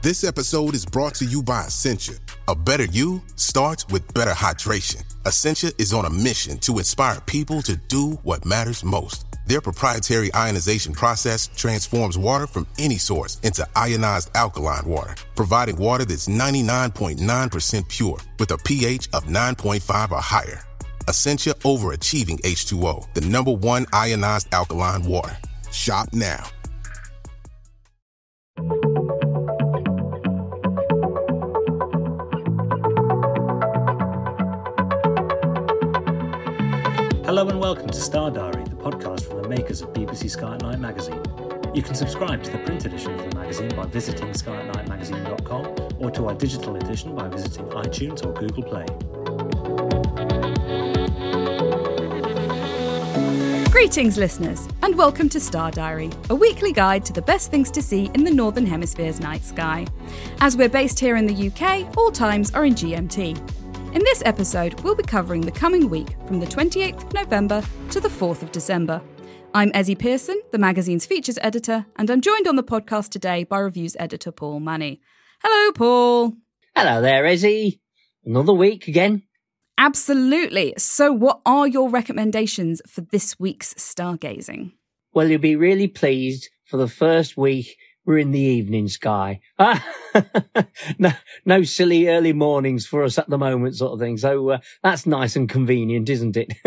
This episode is brought to you by Essentia. A better you starts with better hydration. Essentia is on a mission to inspire people to do what matters most. Their proprietary ionization process transforms water from any source into ionized alkaline water, providing water that's 99.9% pure with a pH of 9.5 or higher. Essentia overachieving H2O, the #1 ionized alkaline water. Shop now. Hello and welcome to Star Diary, the podcast from the makers of BBC Sky at Night magazine. You can subscribe to the print edition of the magazine by visiting skyatnightmagazine.com or to our digital edition by visiting iTunes or Google Play. Greetings, listeners, and welcome to Star Diary, a weekly guide to the best things to see in the Northern Hemisphere's night sky. As we're based here in the UK, all times are in GMT. In this episode, we'll be covering the coming week from the 28th of November to the 4th of December. I'm Ezzy Pearson, the magazine's features editor, and I'm joined on the podcast today by reviews editor Paul Money. Hello, Paul. Hello there, Ezzy. Another week again. Absolutely. So what are your recommendations for this week's stargazing? Well, you'll be really pleased. For the first week, we're in the evening sky. No silly early mornings for us at the moment sort of thing. So that's nice and convenient, isn't it?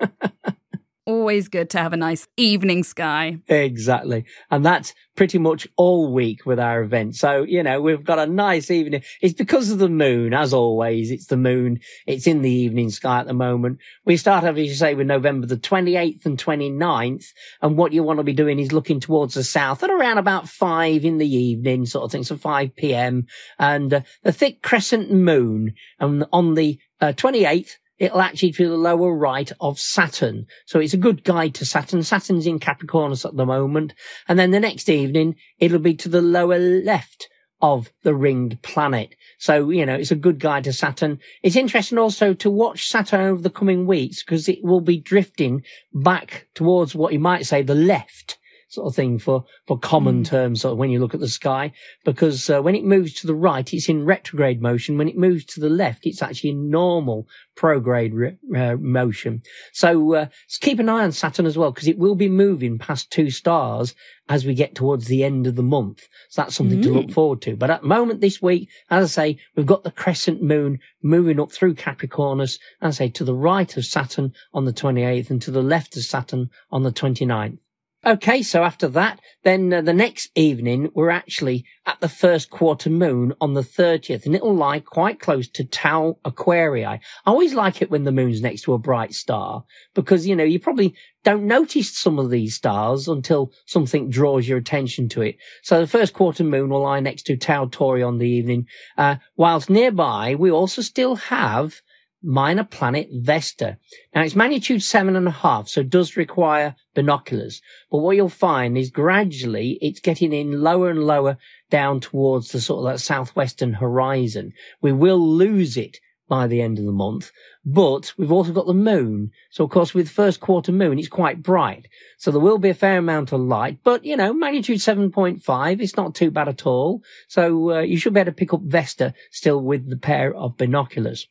Always good to have a nice evening sky. Exactly. And that's pretty much all week with our event. So, you know, we've got a nice evening. It's because of the moon, as always. It's the moon. It's in the evening sky at the moment. We start, as you say, with November the 28th and 29th. And what you want to be doing is looking towards the south at around about 5 in the evening sort of thing. So 5 p.m. And the thick crescent moon. And on the 28th, it'll actually be the lower right of Saturn. So it's a good guide to Saturn. Saturn's in Capricornus at the moment. And then the next evening, it'll be to the lower left of the ringed planet. So, you know, it's a good guide to Saturn. It's interesting also to watch Saturn over the coming weeks because it will be drifting back towards what you might say the left sort of thing for common terms, sort of when you look at the sky, because when it moves to the right, it's in retrograde motion. When it moves to the left, it's actually in normal prograde motion. So keep an eye on Saturn as well, because it will be moving past 2 stars as we get towards the end of the month. So that's something to look forward to. But at the moment this week, as I say, we've got the crescent moon moving up through Capricornus, as I say, to the right of Saturn on the 28th and to the left of Saturn on the 29th. Okay, so after that, then the next evening, we're actually at the first quarter moon on the 30th, and it'll lie quite close to Tau Aquarii. I always like it when the moon's next to a bright star, because, you know, you probably don't notice some of these stars until something draws your attention to it. So the first quarter moon will lie next to Tau Tauri on the evening, whilst nearby, we also still have minor planet Vesta. Now it's magnitude 7.5, so it does require binoculars. But what you'll find is gradually it's getting in lower and lower down towards the sort of that southwestern horizon. We will lose it by the end of the month, but we've also got the moon. So of course with first quarter moon, it's quite bright. So there will be a fair amount of light, but you know, magnitude 7.5, it's not too bad at all. So you should be able to pick up Vesta still with the pair of binoculars.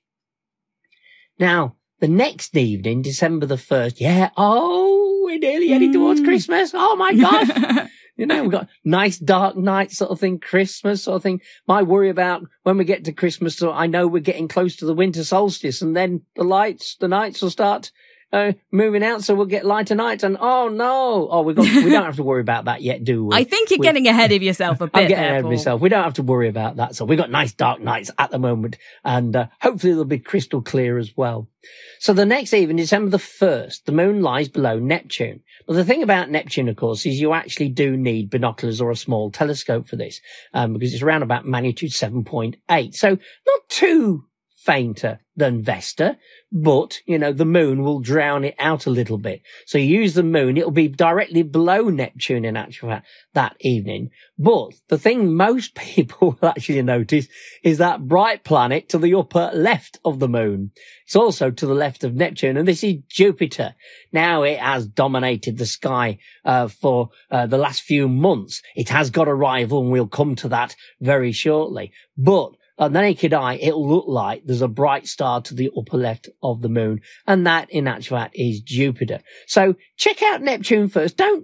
Now, the next evening, December the 1st, we're nearly heading towards Christmas. Oh my gosh. You know, we've got nice dark night sort of thing, Christmas sort of thing. My worry about when we get to Christmas, so I know we're getting close to the winter solstice and then the nights will start moving out, so we'll get lighter nights, and oh no, we don't have to worry about that yet, do we? I think you're getting ahead of yourself a bit. I'm getting ahead of myself. We don't have to worry about that. So we've got nice dark nights at the moment, and hopefully they'll be crystal clear as well. So the next evening, December the 1st, the moon lies below Neptune. But the thing about Neptune, of course, is you actually do need binoculars or a small telescope for this, because it's around about magnitude 7.8. So not too fainter than Vesta, but, the moon will drown it out a little bit. So you use the moon, it'll be directly below Neptune in actual fact that evening. But the thing most people will actually notice is that bright planet to the upper left of the moon. It's also to the left of Neptune, and this is Jupiter. Now it has dominated the sky for the last few months. It has got a rival, and we'll come to that very shortly. But on the naked eye, it'll look like there's a bright star to the upper left of the moon, and that, in actual fact, is Jupiter. So check out Neptune first. Don't,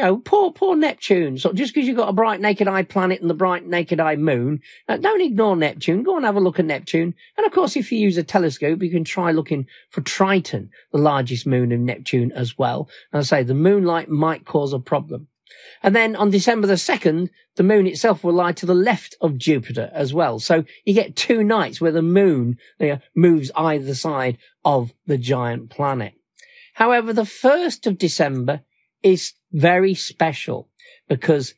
poor Neptune. So just because you've got a bright naked eye planet and the bright naked eye moon, don't ignore Neptune. Go and have a look at Neptune. And of course, if you use a telescope, you can try looking for Triton, the largest moon of Neptune as well. And I say the moonlight might cause a problem. And then on December the 2nd, the moon itself will lie to the left of Jupiter as well. So you get 2 nights where the moon moves either side of the giant planet. However, the 1st of December is very special because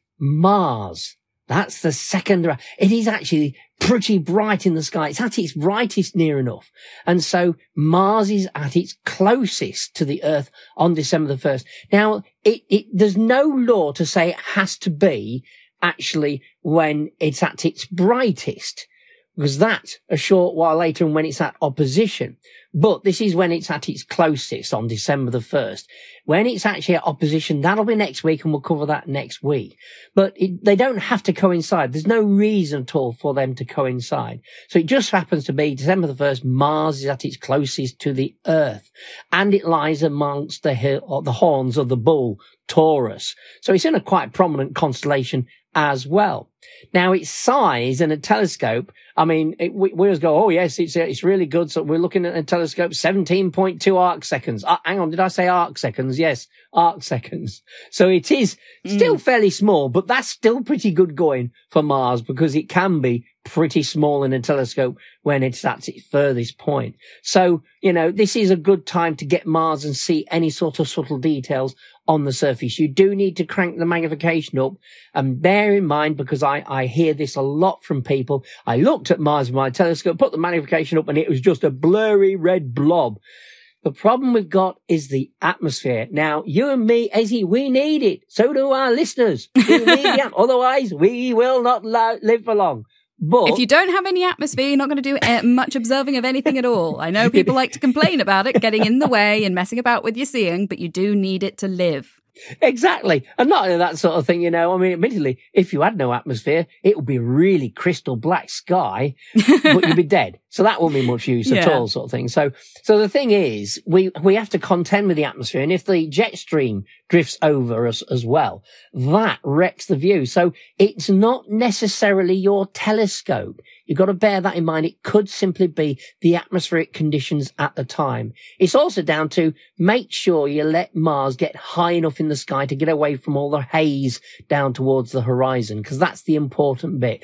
Mars, that's the second. It is actually pretty bright in the sky. It's at its brightest near enough. And so Mars is at its closest to the Earth on December the 1st. Now, there's no law to say it has to be actually when it's at its brightest, because that's a short while later and when it's at opposition. But this is when it's at its closest on December the 1st. When it's actually at opposition, that'll be next week, and we'll cover that next week. But they don't have to coincide. There's no reason at all for them to coincide. So it just happens to be December the 1st, Mars is at its closest to the Earth, and it lies amongst the horns of the bull, Taurus. So it's in a quite prominent constellation as well. Now, its size in a telescope, we always go, oh yes, it's really good. So we're looking at a telescope, 17.2 arc seconds. Hang on, did I say arc seconds? Yes, arc seconds. So it is still fairly small, but that's still pretty good going for Mars because it can be pretty small in a telescope when it's at its furthest point. So, this is a good time to get Mars and see any sort of subtle details on the surface. You do need to crank the magnification up, and bear in mind, because I hear this a lot from people, I looked at Mars with my telescope, put the magnification up, and it was just a blurry red blob. The problem we've got is the atmosphere. Now, you and me, Ezzy, we need it. So do our listeners. We need it. Otherwise, we will not live for long. But if you don't have any atmosphere, you're not going to do much observing of anything at all. I know people like to complain about it getting in the way and messing about with your seeing, but you do need it to live. Exactly. And not only that sort of thing, admittedly, if you had no atmosphere, it would be a really crystal black sky, but you'd be dead. So that wouldn't be much use at all, sort of thing. So the thing is, we have to contend with the atmosphere. And if the jet stream drifts over us as well, that wrecks the view. So it's not necessarily your telescope. You've got to bear that in mind. It could simply be the atmospheric conditions at the time. It's also down to make sure you let Mars get high enough in the sky to get away from all the haze down towards the horizon, because that's the important bit.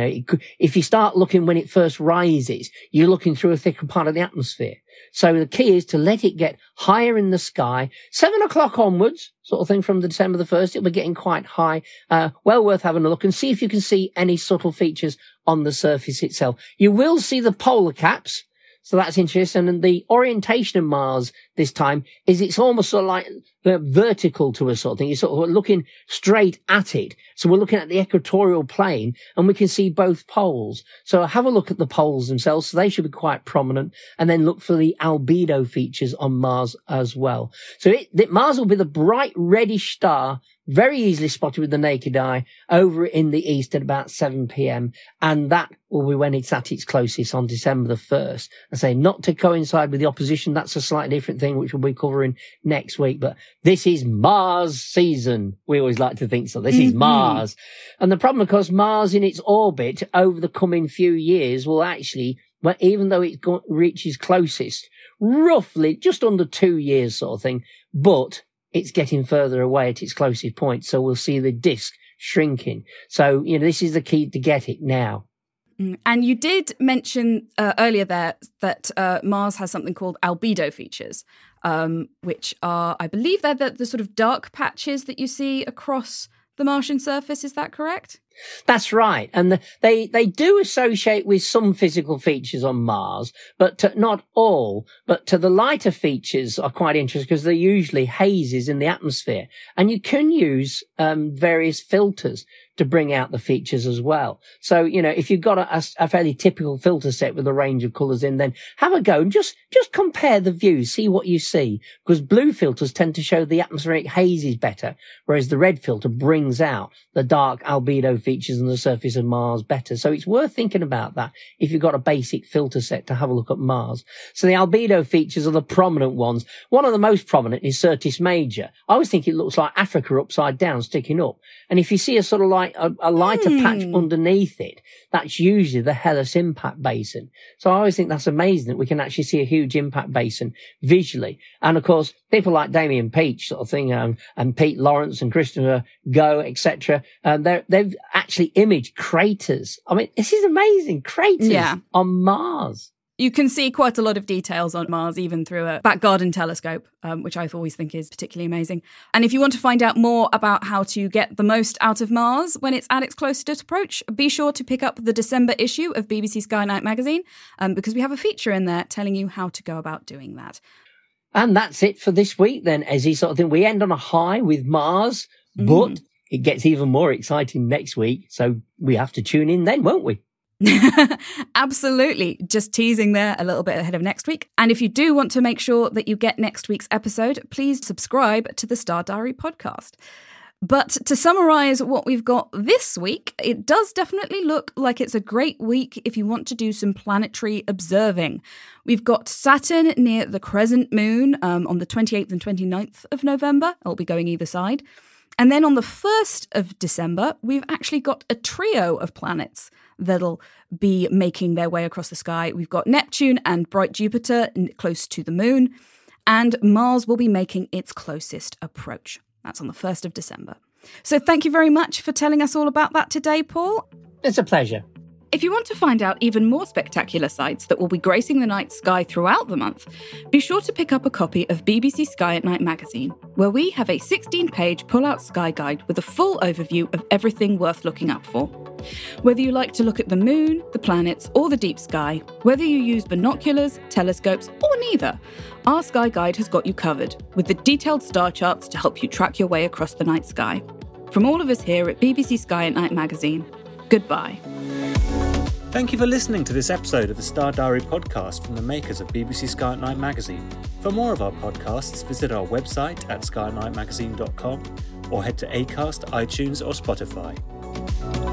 If you start looking when it first rises, you're looking through a thicker part of the atmosphere. So the key is to let it get higher in the sky, 7 o'clock onwards, sort of thing from the December the 1st. It'll be getting quite high. Well worth having a look and see if you can see any subtle features on the surface itself. You will see the polar caps. So that's interesting. And the orientation of Mars this time is it's almost sort of like vertical to us sort of thing. You're sort of looking straight at it. So we're looking at the equatorial plane and we can see both poles. So have a look at the poles themselves. So they should be quite prominent. And then look for the albedo features on Mars as well. So Mars will be the bright reddish star, very easily spotted with the naked eye, over in the east at about 7 p.m. And that will be when it's at its closest on December the 1st. I say not to coincide with the opposition. That's a slightly different thing, which we'll be covering next week. But this is Mars season. We always like to think so. This is Mars. And the problem, of course, Mars in its orbit over the coming few years will actually, well, even though it reaches closest, roughly just under 2 years sort of thing, but it's getting further away at its closest point. So we'll see the disk shrinking. So, this is the key to get it now. And you did mention earlier there that Mars has something called albedo features, which are, I believe, they're the sort of dark patches that you see across the Martian surface. Is that correct? That's right. And they do associate with some physical features on Mars, but not all. But to the lighter features are quite interesting because they're usually hazes in the atmosphere. And you can use various filters to bring out the features as well. So, if you've got a fairly typical filter set with a range of colours in, then have a go and just compare the views, see what you see. Because blue filters tend to show the atmospheric hazes better, whereas the red filter brings out the dark albedo features on the surface of Mars better. So it's worth thinking about that if you've got a basic filter set to have a look at Mars. So the albedo features are the prominent ones. One of the most prominent is Syrtis Major. I always think it looks like Africa upside down, sticking up. And if you see a sort of like a lighter patch underneath it, that's usually the Hellas impact basin. So I always think that's amazing that we can actually see a huge impact basin visually. And of course, people like Damien Peach sort of thing, and Pete Lawrence and Christopher Go, etc. They've actually imaged craters. I mean, this is amazing. Craters on Mars. You can see quite a lot of details on Mars, even through a back garden telescope, which I always think is particularly amazing. And if you want to find out more about how to get the most out of Mars when it's at its closest approach, be sure to pick up the December issue of BBC Sky Night magazine, because we have a feature in there telling you how to go about doing that. And that's it for this week then, Ezzy. Sort of thing. We end on a high with Mars, but it gets even more exciting next week. So we have to tune in then, won't we? Absolutely. Just teasing there a little bit ahead of next week. And if you do want to make sure that you get next week's episode, please subscribe to the Star Diary podcast. But to summarise what we've got this week, it does definitely look like it's a great week if you want to do some planetary observing. We've got Saturn near the crescent moon on the 28th and 29th of November. It'll be going either side. And then on the 1st of December, we've actually got a trio of planets that'll be making their way across the sky. We've got Neptune and bright Jupiter close to the moon, and Mars will be making its closest approach. That's on the 1st of December. So thank you very much for telling us all about that today, Paul. It's a pleasure. If you want to find out even more spectacular sights that will be gracing the night sky throughout the month, be sure to pick up a copy of BBC Sky at Night magazine, where we have a 16-page pull-out sky guide with a full overview of everything worth looking up for. Whether you like to look at the moon, the planets, or the deep sky, whether you use binoculars, telescopes, or neither, our sky guide has got you covered, with the detailed star charts to help you track your way across the night sky. From all of us here at BBC Sky at Night magazine, goodbye. Thank you for listening to this episode of the Star Diary podcast from the makers of BBC Sky at Night magazine. For more of our podcasts, visit our website at skynightmagazine.com or head to Acast, iTunes or Spotify.